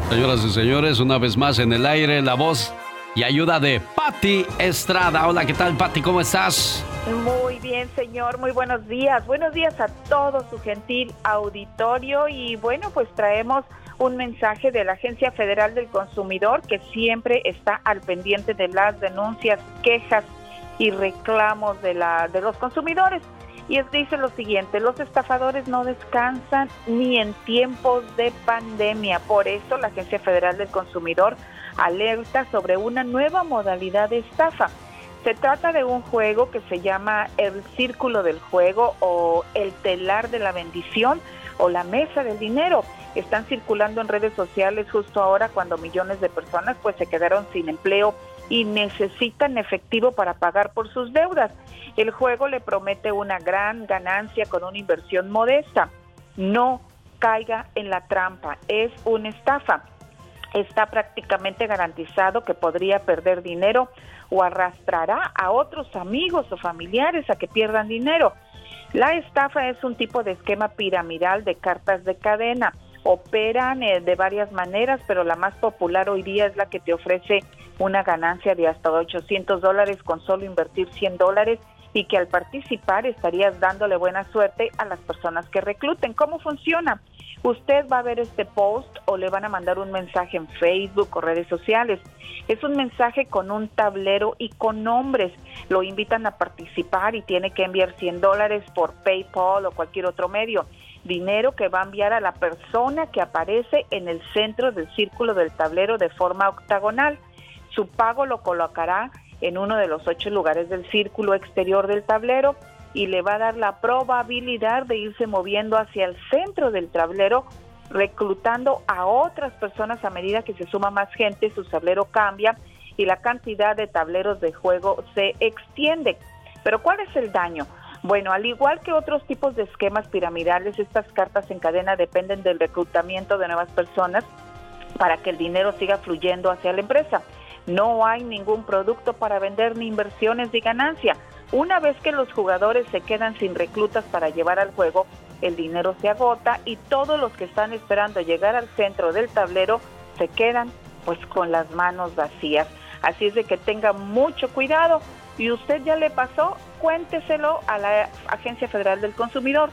Señoras y señores, una vez más en el aire, la voz y ayuda de Pati Estrada. Hola, ¿qué tal, Pati? ¿Cómo estás? Muy bien, señor. Muy buenos días. Buenos días a todo su gentil auditorio. Y bueno, pues traemos un mensaje de la Agencia Federal del Consumidor, que siempre está al pendiente de las denuncias, quejas y reclamos de los consumidores. Y dice lo siguiente: los estafadores no descansan ni en tiempos de pandemia. Por eso la Agencia Federal del Consumidor alerta sobre una nueva modalidad de estafa. Se trata de un juego que se llama el Círculo del Juego, o el Telar de la Bendición, o la Mesa del Dinero. Están circulando en redes sociales justo ahora, cuando millones de personas pues se quedaron sin empleo y necesitan efectivo para pagar por sus deudas. El juego le promete una gran ganancia con una inversión modesta. No caiga en la trampa, es una estafa. Está prácticamente garantizado que podría perder dinero o arrastrará a otros amigos o familiares a que pierdan dinero. La estafa es un tipo de esquema piramidal de cartas de cadena. Operan de varias maneras, pero la más popular hoy día es la que te ofrece una ganancia de hasta $800 con solo invertir $100, y que al participar estarías dándole buena suerte a las personas que recluten. ¿Cómo funciona? Usted va a ver este post o le van a mandar un mensaje en Facebook o redes sociales. Es un mensaje con un tablero y con nombres. Lo invitan a participar y tiene que enviar $100 por PayPal o cualquier otro medio. Dinero que va a enviar a la persona que aparece en el centro del círculo del tablero de forma octagonal. Su pago lo colocará en uno de los 8 lugares del círculo exterior del tablero y le va a dar la probabilidad de irse moviendo hacia el centro del tablero, reclutando a otras personas. A medida que se suma más gente, su tablero cambia y la cantidad de tableros de juego se extiende. Pero ¿cuál es el daño? Bueno, al igual que otros tipos de esquemas piramidales, estas cartas en cadena dependen del reclutamiento de nuevas personas para que el dinero siga fluyendo hacia la empresa. No hay ningún producto para vender, ni inversiones ni ganancia. Una vez que los jugadores se quedan sin reclutas para llevar al juego, el dinero se agota y todos los que están esperando llegar al centro del tablero se quedan pues con las manos vacías. Así es de que tenga mucho cuidado. ¿Y usted ya le pasó? Cuénteselo a la Agencia Federal del Consumidor,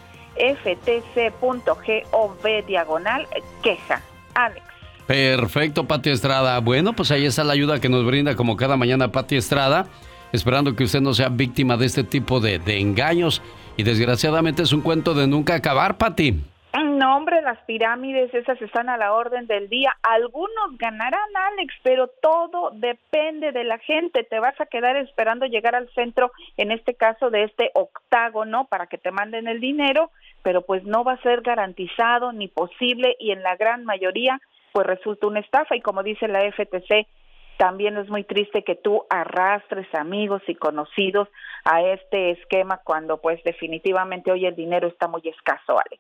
ftc.gov/queja. Alex. Perfecto, Pati Estrada. Bueno, pues ahí está la ayuda que nos brinda como cada mañana Pati Estrada, esperando que usted no sea víctima de este tipo de engaños. Y desgraciadamente es un cuento de nunca acabar, Pati. No, hombre, las pirámides esas están a la orden del día. Algunos ganarán, Alex, pero todo depende de la gente. Te vas a quedar esperando llegar al centro, en este caso de este octágono, para que te manden el dinero, pero pues no va a ser garantizado ni posible, y en la gran mayoría pues resulta una estafa. Y como dice la FTC, también es muy triste que tú arrastres amigos y conocidos a este esquema cuando pues definitivamente hoy el dinero está muy escaso, Alex.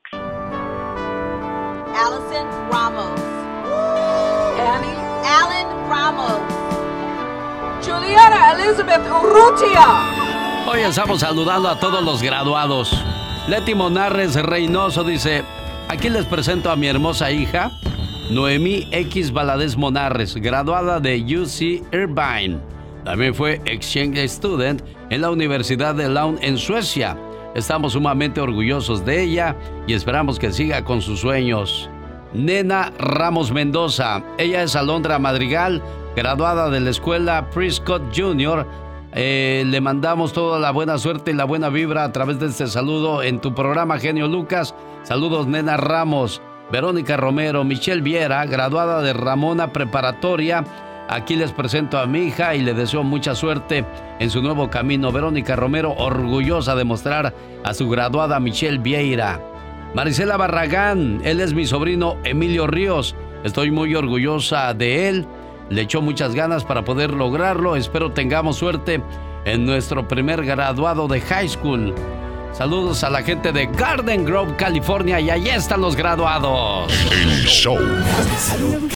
Allison Ramos. Annie Allen Ramos. Juliana Elizabeth Urrutia. Hoy estamos saludando a todos los graduados. Leti Monarres Reynoso dice: aquí les presento a mi hermosa hija Noemí X Valadez Monarres, graduada de UC Irvine. También fue exchange student en la Universidad de Lund en Suecia. Estamos sumamente orgullosos de ella y esperamos que siga con sus sueños. Nena Ramos Mendoza, ella es Alondra Madrigal, graduada de la escuela Prescott Junior. Le mandamos toda la buena suerte y la buena vibra a través de este saludo en tu programa, genio Lucas. Saludos, Nena Ramos. Verónica Romero, Michelle Viera, graduada de Ramona Preparatoria. Aquí les presento a mi hija y le deseo mucha suerte en su nuevo camino. Verónica Romero, orgullosa de mostrar a su graduada Michelle Vieira. Marisela Barragán, él es mi sobrino Emilio Ríos. Estoy muy orgullosa de él. Le echó muchas ganas para poder lograrlo. Espero tengamos suerte en nuestro primer graduado de high school. Saludos a la gente de Garden Grove, California, y allí están los graduados. El show.